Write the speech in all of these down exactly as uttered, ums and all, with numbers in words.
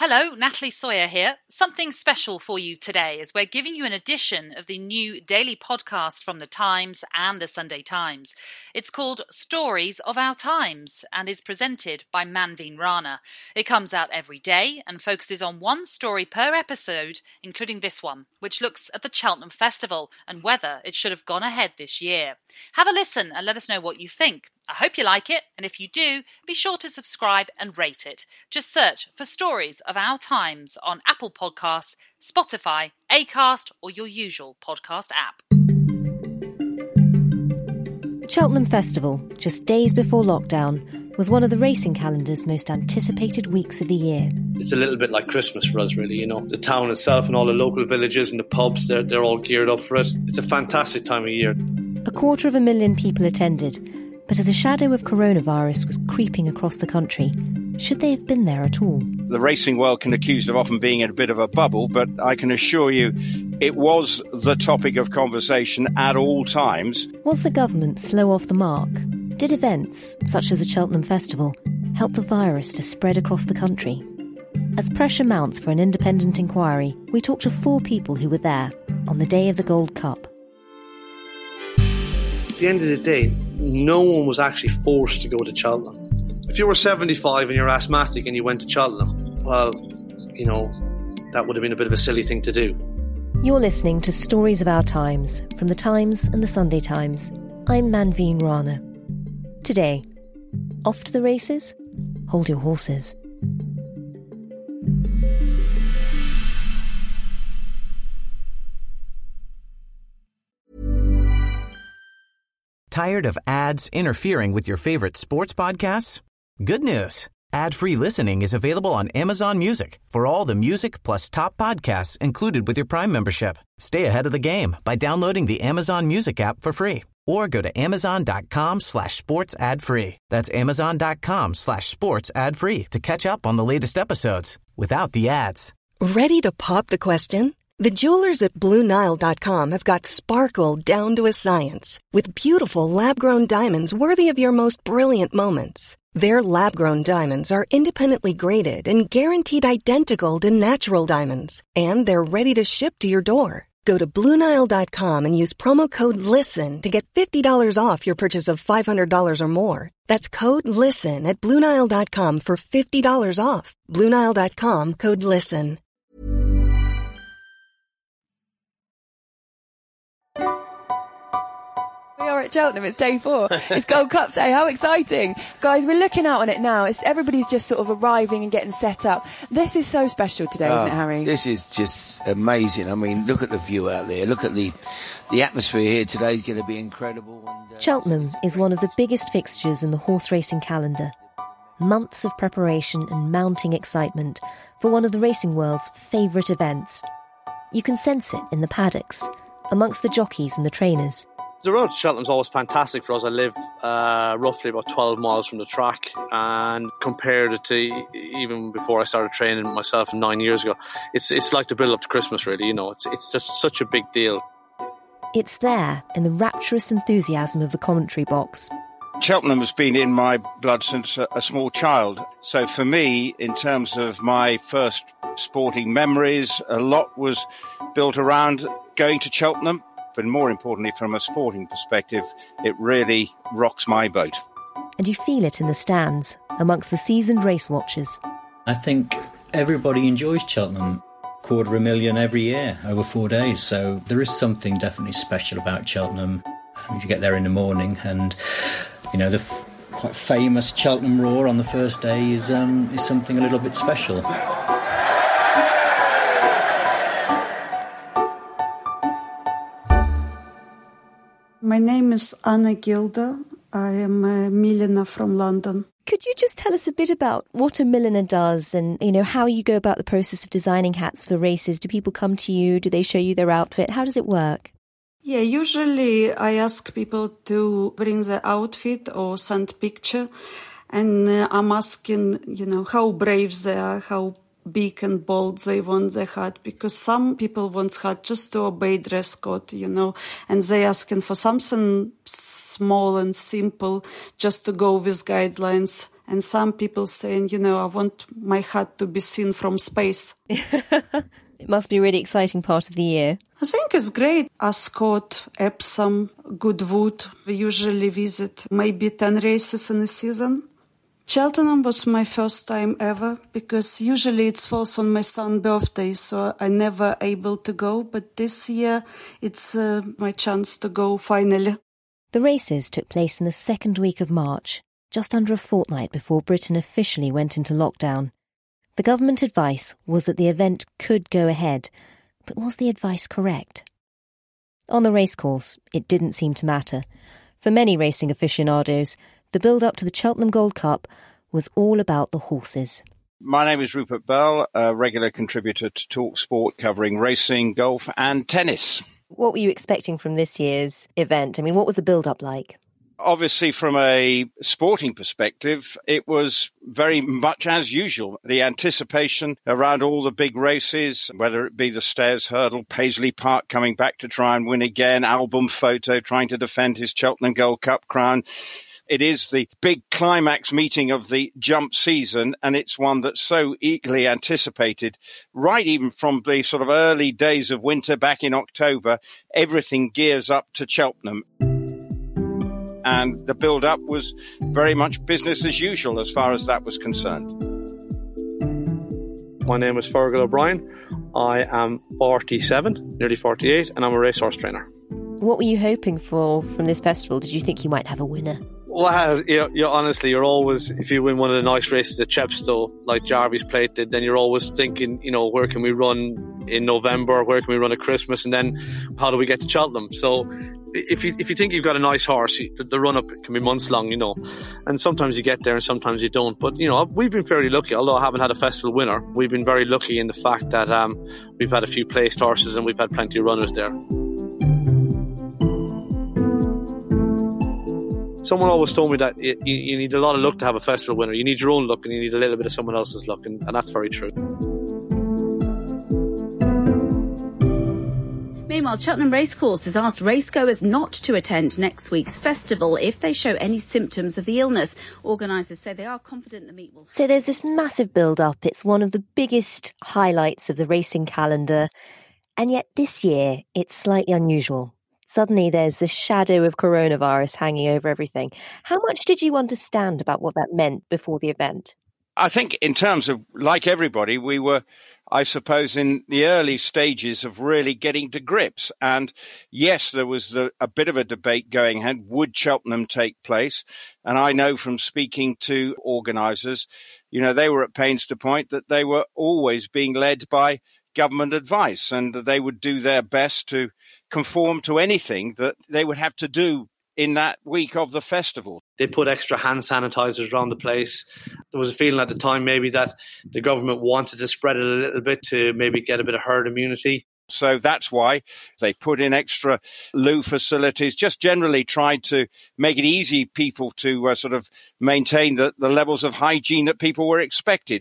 Hello, Natalie Sawyer here. Something special for you today as we're giving you an edition of the new daily podcast from The Times and The Sunday Times. It's called Stories of Our Times and is presented by Manveen Rana. It comes out every day and focuses on one story per episode, including this one, which looks at the Cheltenham Festival and whether it should have gone ahead this year. Have a listen and let us know what you think. I hope you like it, and if you do, be sure to subscribe and rate it. Just search for Stories of Our Times on Apple Podcasts, Spotify, Acast, or your usual podcast app. The Cheltenham Festival, just days before lockdown, was one of the racing calendar's most anticipated weeks of the year. It's a little bit like Christmas for us, really, you know. The town itself and all the local villages and the pubs, they're, they're all geared up for it. It's a fantastic time of year. A quarter of a million people attended, but as a shadow of coronavirus was creeping across the country, should they have been there at all? The racing world can accuse of often being in a bit of a bubble, but I can assure you it was the topic of conversation at all times. Was the government slow off the mark? Did events, such as the Cheltenham Festival, help the virus to spread across the country? As pressure mounts for an independent inquiry, we talked to four people who were there on the day of the Gold Cup. At the end of the day, no one was actually forced to go to Cheltenham. If you were seventy-five and you're asthmatic and you went to Cheltenham, well, you know, that would have been a bit of a silly thing to do. You're listening to Stories of Our Times from The Times and The Sunday Times. I'm Manveen Rana. Today, off to the races? Hold your horses. Tired of ads interfering with your favorite sports podcasts? Good news. Ad-free listening is available on Amazon Music for all the music plus top podcasts included with your Prime membership. Stay ahead of the game by downloading the Amazon Music app for free or go to amazon.com slash sports ad free. That's amazon.com slash sports ad free to catch up on the latest episodes without the ads. Ready to pop the question? The jewelers at Blue Nile dot com have got sparkle down to a science with beautiful lab-grown diamonds worthy of your most brilliant moments. Their lab-grown diamonds are independently graded and guaranteed identical to natural diamonds, and they're ready to ship to your door. Go to Blue Nile dot com and use promo code LISTEN to get fifty dollars off your purchase of five hundred dollars or more. That's code LISTEN at Blue Nile dot com for fifty dollars off. Blue Nile dot com, code LISTEN. We are at Cheltenham, it's day four. It's Gold Cup day, how exciting. Guys, we're looking out on it now. It's everybody's just sort of arriving and getting set up. This is so special today, oh, isn't it, Harry? This is just amazing. I mean, look at the view out there. Look at the the atmosphere here today is going to be incredible. And, uh, Cheltenham is one of the biggest fixtures in the horse racing calendar. Months of preparation and mounting excitement for one of the racing world's favourite events. You can sense it in the paddocks, amongst the jockeys and the trainers. The road to Cheltenham's always fantastic for us. I live uh, roughly about twelve miles from the track, and compared it to even before I started training myself nine years ago, it's it's like the build up to Christmas, really. You know, it's it's just such a big deal. It's there in the rapturous enthusiasm of the commentary box. Cheltenham has been in my blood since a, a small child. So for me, in terms of my first sporting memories, a lot was built around going to Cheltenham. But more importantly, from a sporting perspective, it really rocks my boat. And you feel it in the stands, amongst the seasoned race watchers. I think everybody enjoys Cheltenham. Quarter of a million every year, over four days. So there is something definitely special about Cheltenham. And you get there in the morning and, you know, the quite famous Cheltenham Roar on the first day is, um, is something a little bit special. My name is Anna Gilda. I am a milliner from London. Could you just tell us a bit about what a milliner does and, you know, how you go about the process of designing hats for races? Do people come to you? Do they show you their outfit? How does it work? Yeah, usually I ask people to bring the outfit or send picture. And uh, I'm asking, you know, how brave they are, how big and bold they want the hat, because some people want hat just to obey dress code, you know, and they asking for something small and simple just to go with guidelines. And some people saying, you know, I want my hat to be seen from space. It must be a really exciting part of the year. I think it's great. Ascot, Epsom, Goodwood. We usually visit maybe ten races in a season. Cheltenham was my first time ever because usually it falls on my son's birthday, so I never able to go. But this year it's uh, my chance to go finally. The races took place in the second week of March, just under a fortnight before Britain officially went into lockdown. The government advice was that the event could go ahead, but was the advice correct? On the racecourse, it didn't seem to matter. For many racing aficionados, the build-up to the Cheltenham Gold Cup was all about the horses. My name is Rupert Bell, a regular contributor to Talk Sport, covering racing, golf and tennis. What were you expecting from this year's event? I mean, what was the build-up like? Obviously, from a sporting perspective, it was very much as usual. The anticipation around all the big races, whether it be the Stairs Hurdle, Paisley Park coming back to try and win again, Album Photo trying to defend his Cheltenham Gold Cup crown. It is the big climax meeting of the jump season, and it's one that's so eagerly anticipated, right even from the sort of early days of winter back in October. Everything gears up to Cheltenham. And the build-up was very much business as usual as far as that was concerned. My name is Fergal O'Brien. I am forty-seven, nearly forty-eight, and I'm a racehorse trainer. What were you hoping for from this festival? Did you think you might have a winner? Well, you know, you honestly, you're always, if you win one of the nice races at Chepstow, like Jarvis Plate did, then you're always thinking, you know, where can we run in November? Where can we run at Christmas? And then how do we get to Cheltenham? So if you if you think you've got a nice horse, the run-up can be months long, you know. And sometimes you get there and sometimes you don't. But, you know, we've been fairly lucky. Although I haven't had a festival winner, we've been very lucky in the fact that um, we've had a few placed horses and we've had plenty of runners there. Someone always told me that it, you, you need a lot of luck to have a festival winner. You need your own luck and you need a little bit of someone else's luck, and, and that's very true. Meanwhile, Cheltenham Racecourse has asked racegoers not to attend next week's festival if they show any symptoms of the illness. Organisers say they are confident the meet will... So there's this massive build-up. It's one of the biggest highlights of the racing calendar. And yet this year, it's slightly unusual. Suddenly there's the shadow of coronavirus hanging over everything. How much did you understand about what that meant before the event? I think in terms of, like everybody, we were, I suppose, in the early stages of really getting to grips. And yes, there was the, a bit of a debate going ahead. Would Cheltenham take place? And I know from speaking to organisers, you know, they were at pains to point that they were always being led by government advice, and they would do their best to conform to anything that they would have to do in that week of the festival. They put extra hand sanitizers around the place. There was a feeling at the time maybe that the government wanted to spread it a little bit to maybe get a bit of herd immunity. So that's why they put in extra loo facilities, just generally tried to make it easy people to uh, sort of maintain the, the levels of hygiene that people were expected.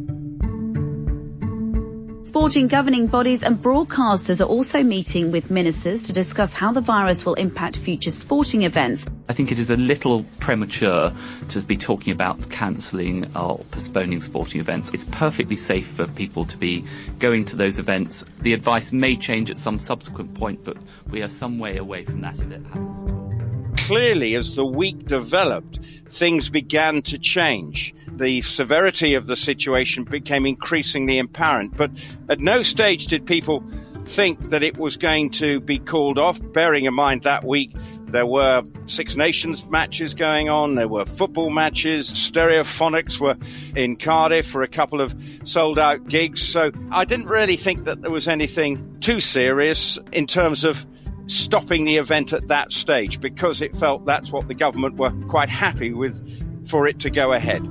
Sporting governing bodies and broadcasters are also meeting with ministers to discuss how the virus will impact future sporting events. I think it is a little premature to be talking about cancelling or postponing sporting events. It's perfectly safe for people to be going to those events. The advice may change at some subsequent point, but we are some way away from that if it happens at all. Clearly, as the week developed, things began to change. The severity of the situation became increasingly apparent, but at no stage did people think that it was going to be called off, bearing in mind that week there were Six Nations matches going on, there were football matches, Stereophonics were in Cardiff for a couple of sold-out gigs, so I didn't really think that there was anything too serious in terms of stopping the event at that stage, because it felt that's what the government were quite happy with for it to go ahead.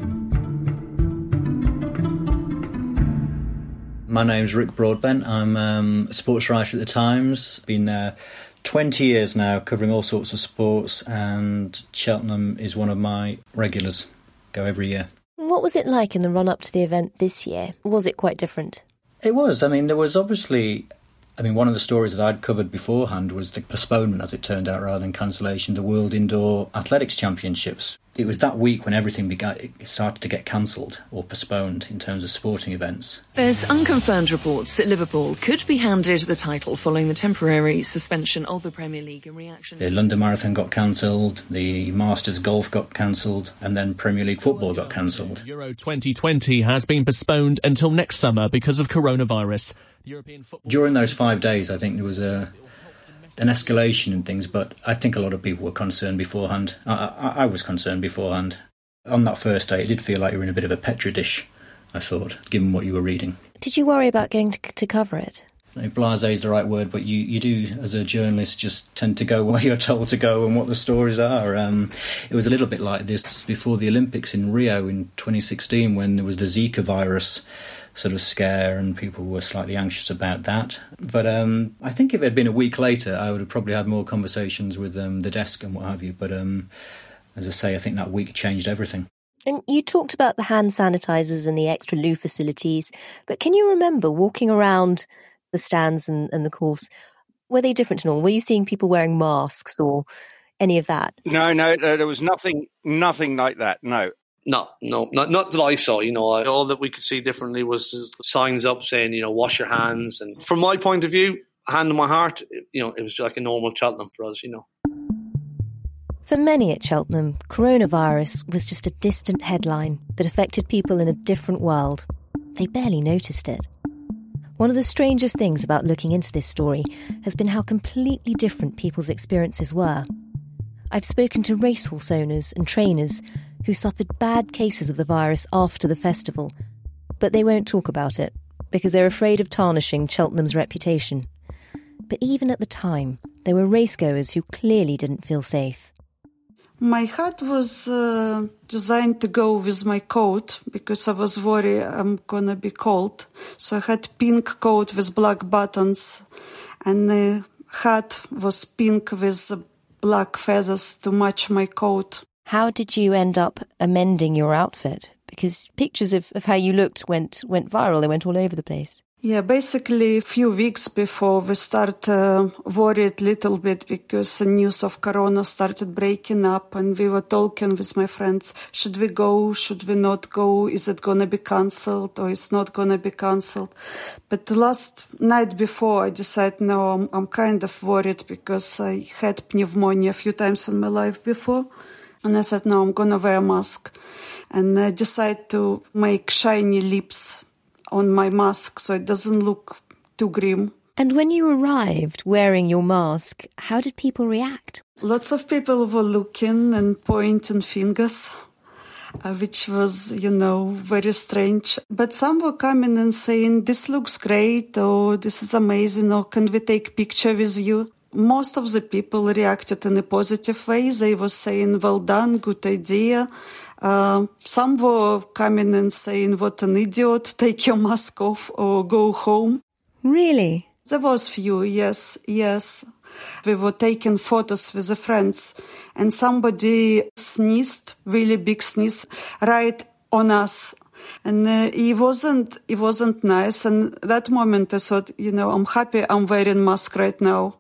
My name's Rick Broadbent. I'm um, a sports writer at The Times. Been uh, twenty years now covering all sorts of sports, and Cheltenham is one of my regulars. Go every year. What was it like in the run-up to the event this year? Was it quite different? It was. I mean, there was obviously I mean, one of the stories that I'd covered beforehand was the postponement, as it turned out, rather than cancellation, of the World Indoor Athletics Championships. It was that week when everything began, it started to get cancelled or postponed in terms of sporting events. There's unconfirmed reports that Liverpool could be handed the title following the temporary suspension of the Premier League in reaction to... The London Marathon got cancelled, the Masters Golf got cancelled, and then Premier League football got cancelled. Euro twenty twenty has been postponed until next summer because of coronavirus. European football... During those five days, I think there was a... an escalation in things, but I think a lot of people were concerned beforehand. I, I, I was concerned beforehand. On that first day, it did feel like you were in a bit of a petri dish, I thought, given what you were reading. Did you worry about going to, to cover it? Blasé is the right word, but you, you do, as a journalist, just tend to go where you're told to go and what the stories are. Um, it was a little bit like this before the Olympics in Rio in twenty sixteen, when there was the Zika virus sort of scare and people were slightly anxious about that. But um, I think if it had been a week later, I would have probably had more conversations with um, the desk and what have you. But um, as I say, I think that week changed everything. And you talked about the hand sanitizers and the extra loo facilities, but can you remember walking around the stands and, and the course? Were they different to normal? Were you seeing people wearing masks or any of that? No, no, there was nothing, nothing like that, no. No, no, not, not that I saw. You know, all that we could see differently was signs up saying, you know, wash your hands. And from my point of view, hand on my heart, you know, it was like a normal Cheltenham for us, you know. For many at Cheltenham, coronavirus was just a distant headline that affected people in a different world. They barely noticed it. One of the strangest things about looking into this story has been how completely different people's experiences were. I've spoken to racehorse owners and trainers who suffered bad cases of the virus after the festival, but they won't talk about it because they're afraid of tarnishing Cheltenham's reputation. But even at the time, there were racegoers who clearly didn't feel safe. My hat was uh, designed to go with my coat because I was worried I'm gonna be cold. So I had pink coat with black buttons, and the hat was pink with black feathers to match my coat. How did you end up amending your outfit? Because pictures of, of how you looked went went viral. They went all over the place. Yeah, basically a few weeks before we start uh, worried a little bit because the news of Corona started breaking up, and we were talking with my friends, should we go, should we not go, is it going to be cancelled or it's not going to be cancelled? But the last night before I decided, no, I'm, I'm kind of worried because I had pneumonia a few times in my life before. And I said, no, I'm going to wear a mask. And I decided to make shiny lips on my mask so it doesn't look too grim. And when you arrived wearing your mask, how did people react? Lots of people were looking and pointing fingers, uh, which was, you know, very strange. But some were coming and saying, this looks great, or this is amazing, or can we take picture with you? Most of the people reacted in a positive way. They were saying, well done, good idea. Uh, some were coming and saying, what an idiot, take your mask off or go home. Really? There was few, yes, yes. We were taking photos with the friends, and somebody sneezed, really big sneeze, right on us. And uh, it wasn't, it wasn't nice. And that moment I thought, you know, I'm happy I'm wearing mask right now.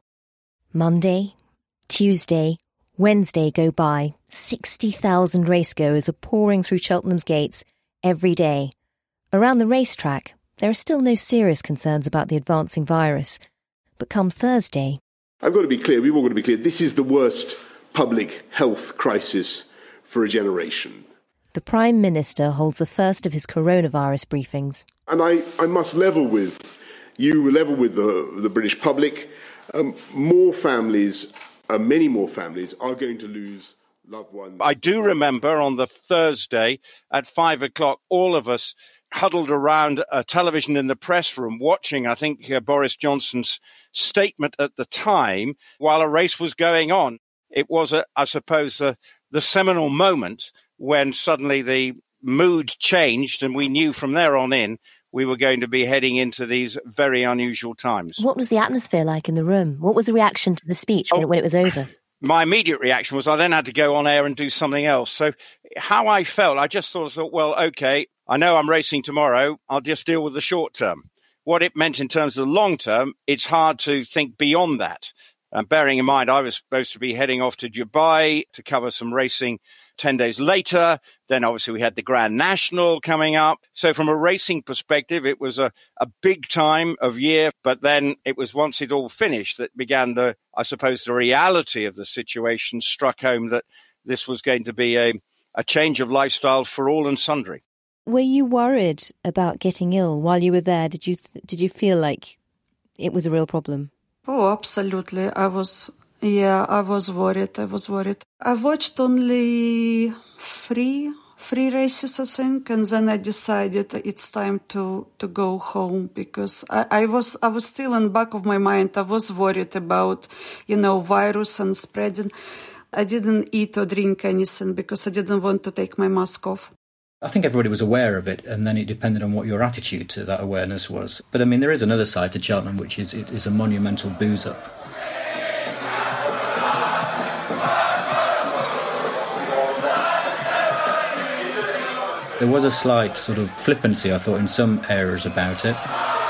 Monday, Tuesday, Wednesday go by. sixty thousand racegoers are pouring through Cheltenham's gates every day. Around the racetrack, there are still no serious concerns about the advancing virus. But come Thursday... I've got to be clear, we've all got to be clear, this is the worst public health crisis for a generation. The Prime Minister holds the first of his coronavirus briefings. And I, I must level with you, level with the, the British public. Um, more families, uh, many more families, are going to lose loved ones. I do remember on the Thursday at five o'clock, all of us huddled around a television in the press room watching, I think, uh, Boris Johnson's statement at the time while a race was going on. It was, a, I suppose, uh, the seminal moment when suddenly the mood changed and we knew from there on in we were going to be heading into these very unusual times. What was the atmosphere like in the room? What was the reaction to the speech oh, when, it, when it was over? My immediate reaction was I then had to go on air and do something else. So how I felt, I just sort of thought, well, OK, I know I'm racing tomorrow. I'll just deal with the short term. what it meant in terms of the long term, it's hard to think beyond that. And bearing in mind, I was supposed to be heading off to Dubai to cover some racing ten days later. Then obviously we had the Grand National coming up. So from a racing perspective, it was a, a big time of year. But then it was once it all finished that began the, I suppose, the reality of the situation struck home that this was going to be a, a change of lifestyle for all and sundry. Were you worried about getting ill while you were there? Did you th- did you feel like it was a real problem? Oh, absolutely. I was, yeah, I was worried. I was worried. I watched only three, three races, I think, and then I decided it's time to, to go home because I, I was, I was still in the back of my mind. I was worried about, you know, virus and spreading. I didn't eat or drink anything because I didn't want to take my mask off. I think everybody was aware of it, and then it depended on what your attitude to that awareness was. But I mean, there is another side to Cheltenham, which is it is a monumental booze-up. There was a slight sort of flippancy, I thought, in some areas about it.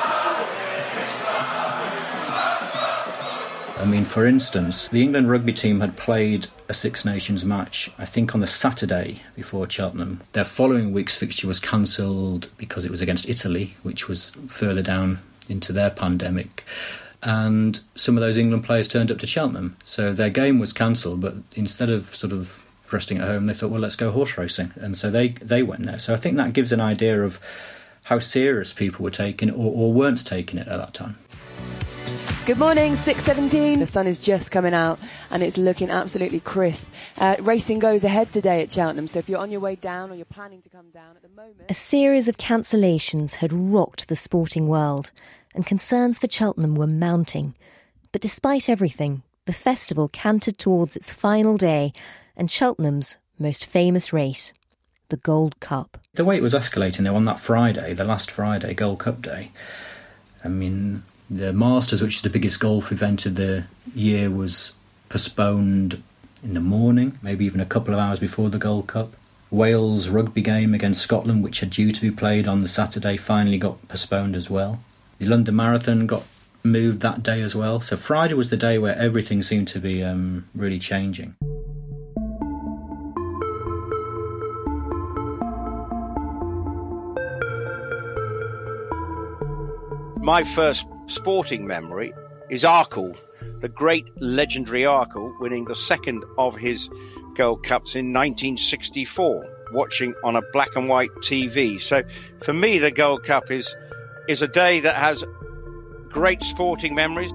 I mean, for instance, the England rugby team had played a Six Nations match, I think on the Saturday before Cheltenham. Their following week's fixture was cancelled because it was against Italy, which was further down into their pandemic. And some of those England players turned up to Cheltenham. So their game was cancelled, but instead of sort of resting at home, they thought, well, let's go horse racing. And so they, they went there. So I think that gives an idea of how serious people were taking it or, or weren't taking it at that time. Good morning, six seventeen. The sun is just coming out and it's looking absolutely crisp. Uh, racing goes ahead today at Cheltenham, so if you're on your way down or you're planning to come down at the moment... A series of cancellations had rocked the sporting world, and concerns for Cheltenham were mounting. But despite everything, the festival cantered towards its final day and Cheltenham's most famous race, the Gold Cup. The way it was escalating, though, on that Friday, the last Friday, Gold Cup Day, I mean... The Masters, which is the biggest golf event of the year, was postponed in the morning, maybe even a couple of hours before the Gold Cup. Wales rugby game against Scotland, which had due to be played on the Saturday, finally got postponed as well. The London Marathon got moved that day as well. So Friday was the day where everything seemed to be um, really changing. My first sporting memory is Arkle, the great legendary Arkle, winning the second of his Gold Cups in nineteen sixty-four, watching on a black and white T V. So for me, the Gold Cup is is a day that has great sporting memories.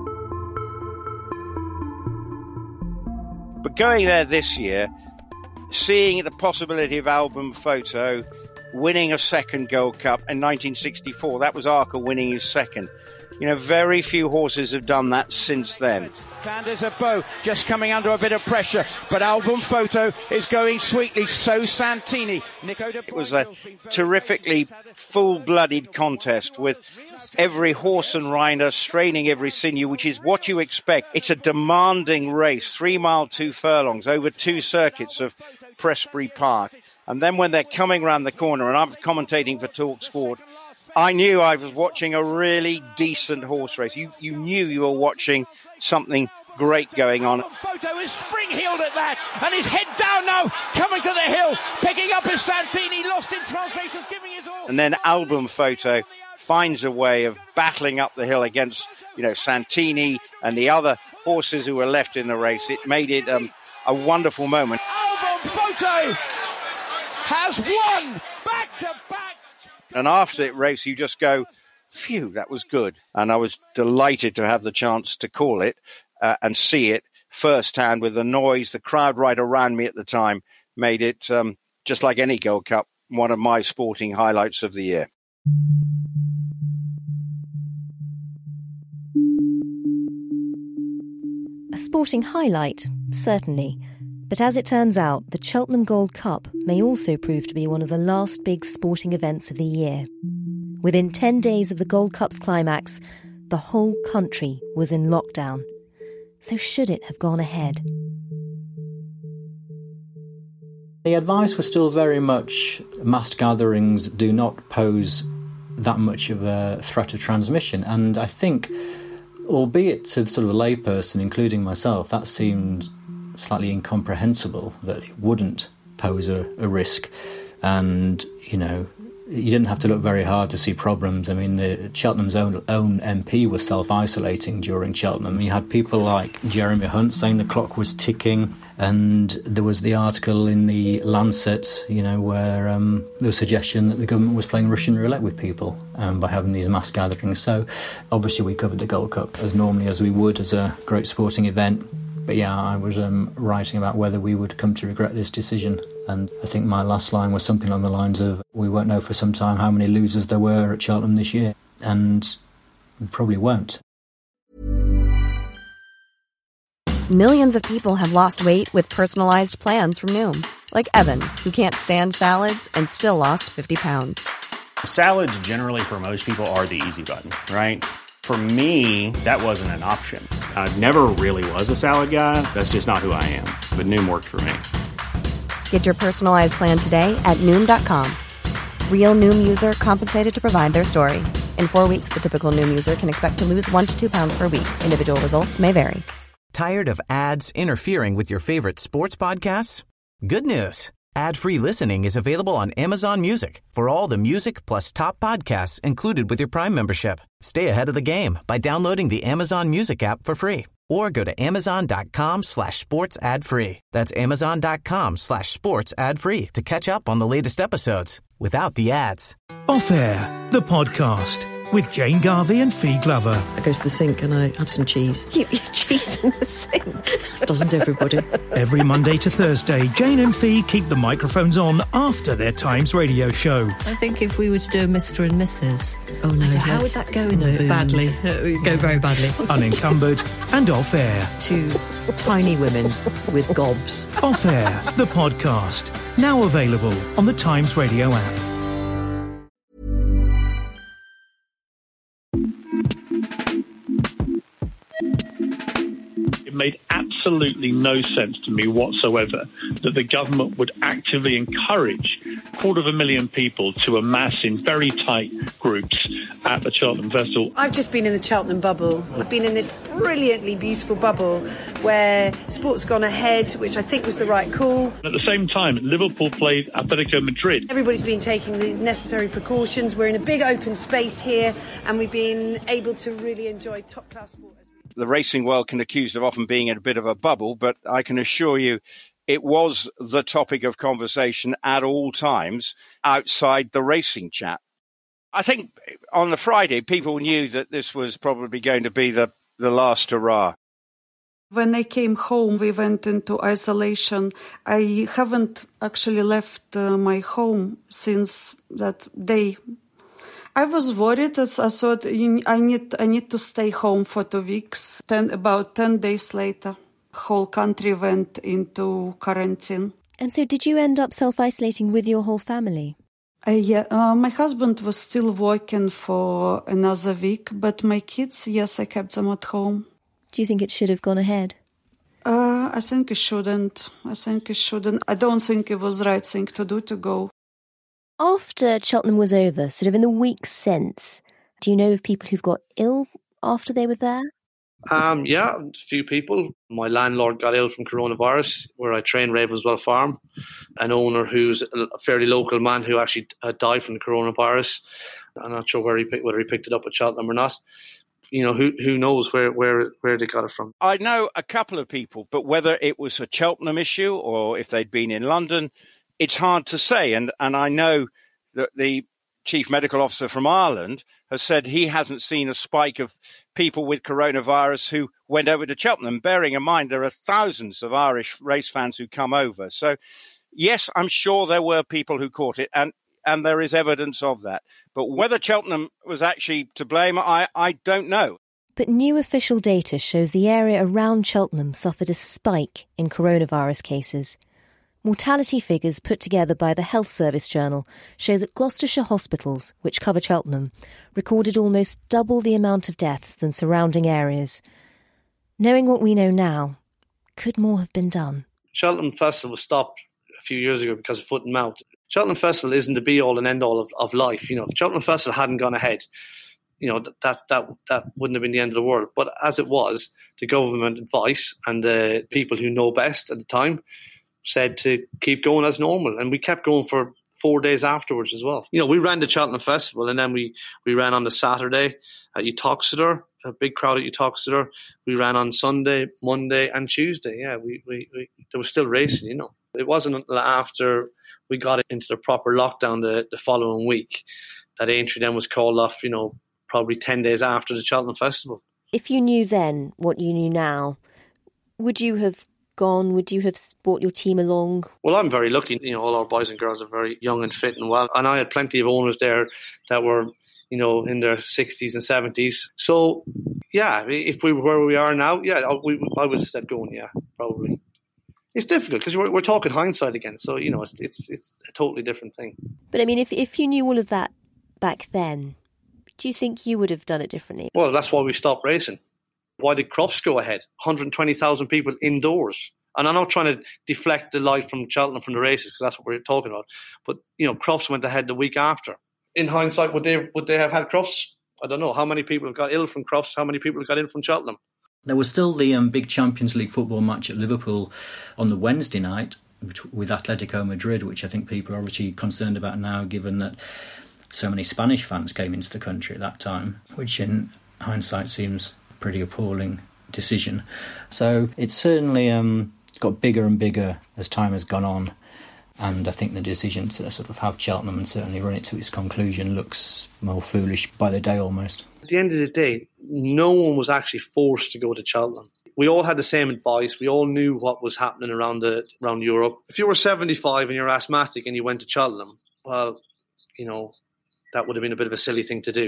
But going there this year, seeing the possibility of Album Photo winning a second Gold Cup in nineteen sixty-four, that was Arkle winning his second. You know, very few horses have done that since then. Flanders a Bow just coming under a bit of pressure, but Album Photo is going sweetly, so Santini. It was a terrifically full-blooded contest with every horse and rider straining every sinew, which is what you expect. It's a demanding race, three mile, two furlongs, over two circuits of Prestbury Park. And then when they're coming round the corner, and I'm commentating for Talk Sport, I knew I was watching a really decent horse race. You you knew you were watching something great going on. Photo is spring-heeled at that, and his head down now, coming to the hill, picking up his Santini, lost in translations, giving his all. And then Album Photo finds a way of battling up the hill against, you know, Santini and the other horses who were left in the race. It made it um, a wonderful moment. Album Photo has won back to back. And after that race, you just go, phew, that was good. And I was delighted to have the chance to call it uh, and see it firsthand with the noise. The crowd right around me at the time made it, um, just like any Gold Cup, one of my sporting highlights of the year. A sporting highlight, certainly. But as it turns out, the Cheltenham Gold Cup may also prove to be one of the last big sporting events of the year. Within ten days of the Gold Cup's climax, the whole country was in lockdown. So should it have gone ahead? The advice was still very much mass gatherings do not pose that much of a threat of transmission. And I think, albeit to sort of a layperson, including myself, that seemed slightly incomprehensible that it wouldn't pose a, a risk. And, you know, you didn't have to look very hard to see problems. I mean, the Cheltenham's own, own M P was self-isolating during Cheltenham. You had people like Jeremy Hunt saying the clock was ticking, and there was the article in the Lancet, you know, where um, there was suggestion that the government was playing Russian roulette with people um, by having these mass gatherings. So, obviously, we covered the Gold Cup as normally as we would as a great sporting event. But yeah, I was um, writing about whether we would come to regret this decision. And I think my last line was something along the lines of, we won't know for some time how many losers there were at Cheltenham this year. And we probably won't. Millions of people have lost weight with personalized plans from Noom. Like Evan, who can't stand salads and still lost fifty pounds. Salads generally for most people are the easy button, right? For me, that wasn't an option. I never really was a salad guy. That's just not who I am. But Noom worked for me. Get your personalized plan today at Noom dot com. Real Noom user compensated to provide their story. In four weeks, the typical Noom user can expect to lose one to two pounds per week. Individual results may vary. Tired of ads interfering with your favorite sports podcasts? Good news. Ad-free listening is available on Amazon Music for all the music plus top podcasts included with your Prime membership. Stay ahead of the game by downloading the Amazon Music app for free or go to amazon.com slash sports ad free. That's amazon.com slash sports ad free to catch up on the latest episodes without the ads. Off Air, the podcast with Jane Garvey and Fee Glover. I go to the sink and I have some cheese. Keep your cheese in the sink. Doesn't everybody? Every Monday to Thursday, Jane and Fee keep the microphones on after their Times radio show. I think if we were to do a Mister and Missus Oh no, yes. how would that go in no, the booth? Badly. It would go very badly. Unencumbered and Off Air. Two tiny women with gobs. Off Air, the podcast. Now available on the Times radio app. It made absolutely no sense to me whatsoever that the government would actively encourage a quarter of a million people to amass in very tight groups at the Cheltenham Festival. I've just been in the Cheltenham bubble. I've been in this brilliantly beautiful bubble where sport's gone ahead, which I think was the right call. At the same time, Liverpool played Atletico Madrid. Everybody's been taking the necessary precautions. We're in a big open space here and we've been able to really enjoy top-class sport. The racing world can accuse of often being in a bit of a bubble, but I can assure you it was the topic of conversation at all times outside the racing chat. I think on the Friday, people knew that this was probably going to be the, the last hurrah. When I came home, we went into isolation. I haven't actually left uh, my home since that day. I was worried. I thought I need I need to stay home for two weeks. Then about ten days later, whole country went into quarantine. And so did you end up self-isolating with your whole family? Uh, yeah, uh, my husband was still working for another week, but my kids, yes, I kept them at home. Do you think it should have gone ahead? Uh, I think it shouldn't. I think it shouldn't. I don't think it was the right thing to do to go. After Cheltenham was over, sort of in the weeks since, do you know of people who've got ill after they were there? Um, yeah, a few people. My landlord got ill from coronavirus, where I train Ravenswell Farm. An owner who's a fairly local man who actually uh, died from the coronavirus. I'm not sure where he picked, whether he picked it up at Cheltenham or not. You know, who who knows where, where, where they got it from. I know a couple of people, but whether it was a Cheltenham issue or if they'd been in London, it's hard to say. And, and I know that the Chief Medical Officer from Ireland has said he hasn't seen a spike of people with coronavirus who went over to Cheltenham, bearing in mind there are thousands of Irish race fans who come over. So, yes, I'm sure there were people who caught it, and, and there is evidence of that. But whether Cheltenham was actually to blame, I, I don't know. But new official data shows the area around Cheltenham suffered a spike in coronavirus cases. Mortality figures put together by the Health Service Journal show that Gloucestershire hospitals, which cover Cheltenham, recorded almost double the amount of deaths than surrounding areas. Knowing what we know now, could more have been done? Cheltenham Festival was stopped a few years ago because of foot and mouth. Cheltenham Festival isn't the be-all and end-all of, of life. You know, if Cheltenham Festival hadn't gone ahead, you know, that, that that wouldn't have been the end of the world. But as it was, the government advice and the people who know best at the time said to keep going as normal. And we kept going for four days afterwards as well. You know, we ran the Cheltenham Festival, and then we, we ran on the Saturday at Uttoxeter, a big crowd at Uttoxeter. We ran on Sunday, Monday and Tuesday. Yeah, we, we, we there was still racing, you know. It wasn't until after we got into the proper lockdown the, the following week that Aintree then was called off, you know, probably ten days after the Cheltenham Festival. If you knew then what you knew now, would you have gone? Would you have brought your team along? Well, I'm very lucky. You know, all our boys and girls are very young and fit and well. And I had plenty of owners there that were, you know, in their sixties and seventies. So, yeah, if we were where we are now, yeah, we, I would have said going, yeah, probably. It's difficult because we're, we're talking hindsight again. So, you know, it's, it's it's a totally different thing. But, I mean, if if you knew all of that back then, do you think you would have done it differently? Well, that's why we stopped racing. Why did Crufts go ahead? one hundred twenty thousand people indoors. And I'm not trying to deflect the light from Cheltenham from the races because that's what we're talking about. But, you know, Crufts went ahead the week after. In hindsight, would they would they have had Crufts? I don't know. How many people have got ill from Crufts? How many people have got ill from Cheltenham? There was still the um, big Champions League football match at Liverpool on the Wednesday night with Atletico Madrid, which I think people are obviously concerned about now, given that so many Spanish fans came into the country at that time, which in hindsight seems a pretty appalling decision. So it's certainly um, got bigger and bigger as time has gone on. And I think the decision to sort of have Cheltenham and certainly run it to its conclusion looks more foolish by the day almost. At the end of the day, no one was actually forced to go to Cheltenham. We all had the same advice. We all knew what was happening around the around Europe. If you were seventy-five and you're asthmatic and you went to Cheltenham, well, you know, that would have been a bit of a silly thing to do.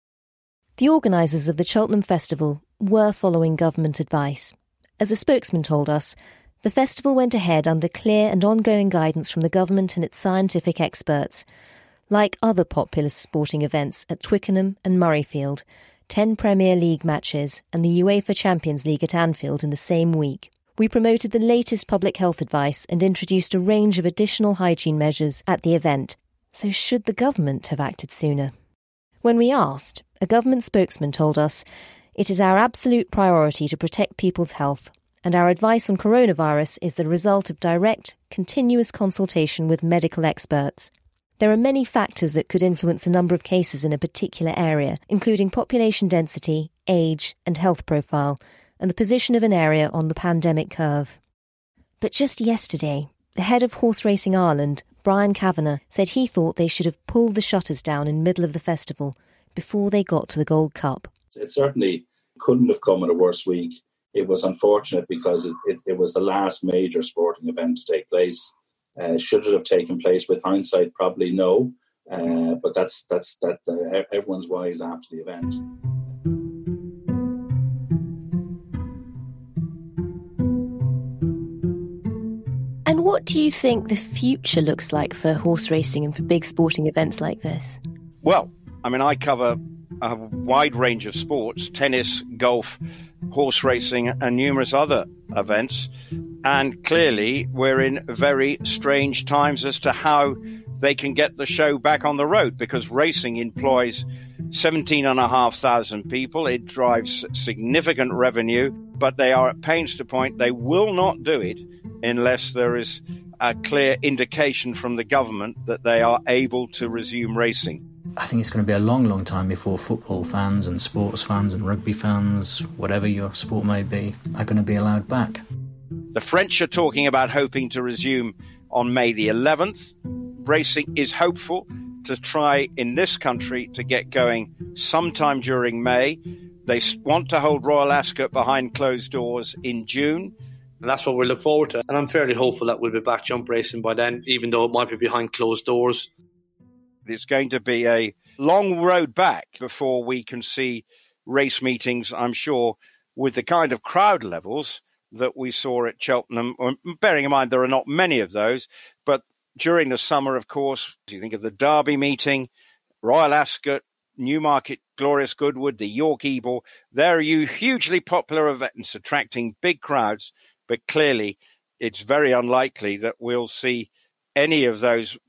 The organisers of the Cheltenham Festival were following government advice. As a spokesman told us, the festival went ahead under clear and ongoing guidance from the government and its scientific experts. Like other popular sporting events at Twickenham and Murrayfield, ten Premier League matches and the UEFA Champions League at Anfield in the same week. We promoted the latest public health advice and introduced a range of additional hygiene measures at the event. So should the government have acted sooner? When we asked, a government spokesman told us, "It is our absolute priority to protect people's health, and our advice on coronavirus is the result of direct, continuous consultation with medical experts. There are many factors that could influence the number of cases in a particular area, including population density, age and health profile, and the position of an area on the pandemic curve." But just yesterday, the head of Horse Racing Ireland, Brian Kavanagh, said he thought they should have pulled the shutters down in the middle of the festival before they got to the Gold Cup. It certainly couldn't have come at a worse week. It was unfortunate because it, it, it was the last major sporting event to take place. Uh, should it have taken place? With hindsight, probably no. Uh, but that's that's that. Uh, everyone's wise after the event. And what do you think the future looks like for horse racing and for big sporting events like this? Well, I mean, I cover a wide range of sports: tennis, golf, horse racing and numerous other events. And clearly we're in very strange times as to how they can get the show back on the road, because racing employs seventeen and a half thousand people. It drives significant revenue, but they are at pains to point they will not do it unless there is a clear indication from the government that they are able to resume racing. I think it's going to be a long, long time before football fans and sports fans and rugby fans, whatever your sport may be, are going to be allowed back. The French are talking about hoping to resume on May the eleventh. Racing is hopeful to try in this country to get going sometime during May. They want to hold Royal Ascot behind closed doors in June. And that's what we look forward to. And I'm fairly hopeful that we'll be back jump racing by then, even though it might be behind closed doors. It's going to be a long road back before we can see race meetings, I'm sure, with the kind of crowd levels that we saw at Cheltenham. Bearing in mind there are not many of those, but during the summer, of course, you think of the Derby meeting, Royal Ascot, Newmarket, Glorious Goodwood, the York Ebor. They're hugely popular events attracting big crowds, but clearly it's very unlikely that we'll see any of those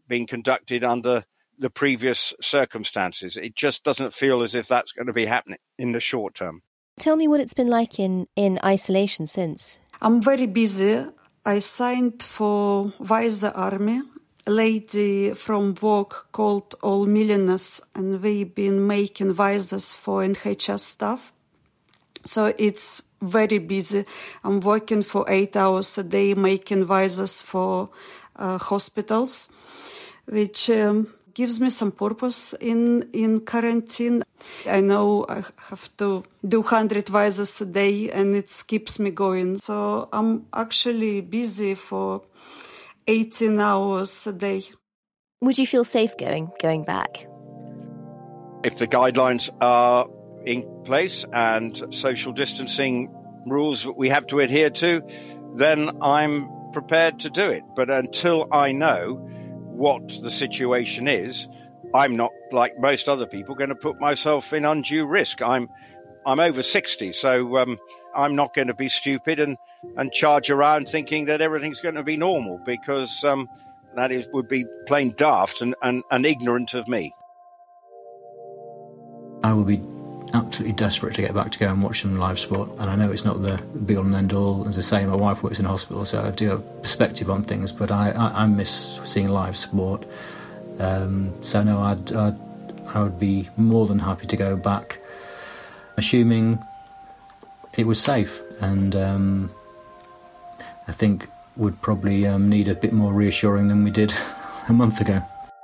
been conducted under the previous circumstances. It just doesn't feel as if that's going to be happening in the short term. Tell me what it's been like in, in isolation since. I'm very busy. I signed for Visa Army. A lady from work called All Millionaires, and we've been making visas for N H S staff. So it's very busy. I'm working for eight hours a day making visas for uh, hospitals, which um, gives me some purpose in, in quarantine. I know I have to do one hundred visas a day, and it keeps me going. So I'm actually busy for eighteen hours a day. Would you feel safe going going back? If the guidelines are in place and social distancing rules that we have to adhere to, then I'm prepared to do it. But until I know what the situation is, I'm not, like most other people, going to put myself in undue risk. I'm I'm over sixty, so um, I'm not going to be stupid and, and charge around thinking that everything's going to be normal, because um, that is would be plain daft and, and, and ignorant of me. I will be absolutely desperate to get back to go and watch some live sport, and I know it's not the be all and end all. As I say, my wife works in hospital, so I do have perspective on things, but I, I, I miss seeing live sport. Um, so no, I'd, I'd, I would be more than happy to go back, assuming it was safe, and um, I think would probably um, need a bit more reassuring than we did a month ago.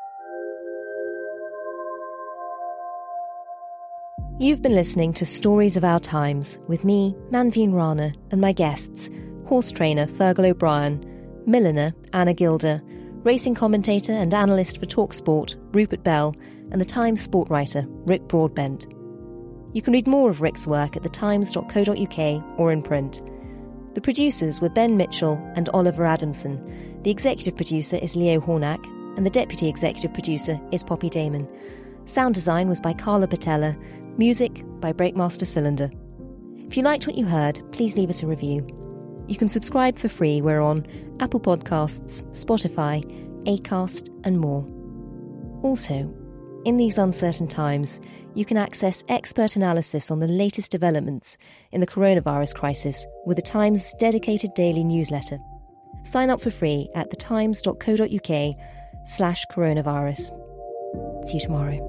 You've been listening to Stories of Our Times with me, Manveen Rana, and my guests, horse trainer Fergal O'Brien, milliner Anna Gilder, racing commentator and analyst for TalkSport Rupert Bell, and the Times sport writer Rick Broadbent. You can read more of Rick's work at the times dot co dot uk or in print. The producers were Ben Mitchell and Oliver Adamson. The executive producer is Leo Hornack, and the deputy executive producer is Poppy Damon. Sound design was by Carla Patella. Music by Breakmaster Cylinder. If you liked what you heard, please leave us a review. You can subscribe for free. We're on Apple Podcasts, Spotify, Acast, and more. Also, in these uncertain times, you can access expert analysis on the latest developments in the coronavirus crisis with the Times' dedicated daily newsletter. Sign up for free at the times dot co dot uk slash coronavirus. See you tomorrow.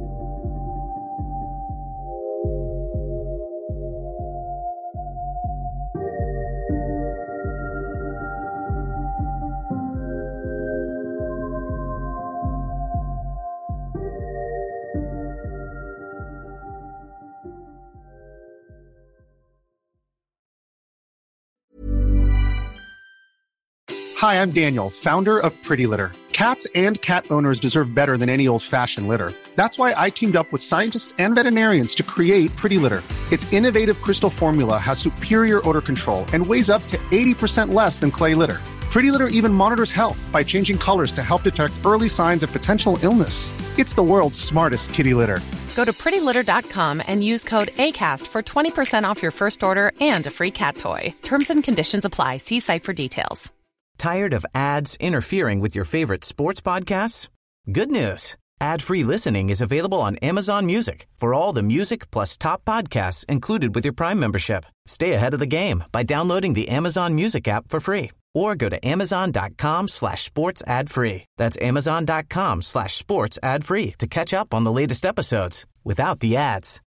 Hi, I'm Daniel, founder of Pretty Litter. Cats and cat owners deserve better than any old-fashioned litter. That's why I teamed up with scientists and veterinarians to create Pretty Litter. Its innovative crystal formula has superior odor control and weighs up to eighty percent less than clay litter. Pretty Litter even monitors health by changing colors to help detect early signs of potential illness. It's the world's smartest kitty litter. Go to pretty litter dot com and use code ACAST for twenty percent off your first order and a free cat toy. Terms and conditions apply. See site for details. Tired of ads interfering with your favorite sports podcasts? Good news. Ad-free listening is available on Amazon Music for all the music plus top podcasts included with your Prime membership. Stay ahead of the game by downloading the Amazon Music app for free or go to amazon.com slash sports ad free. That's amazon.com slash sports ad free to catch up on the latest episodes without the ads.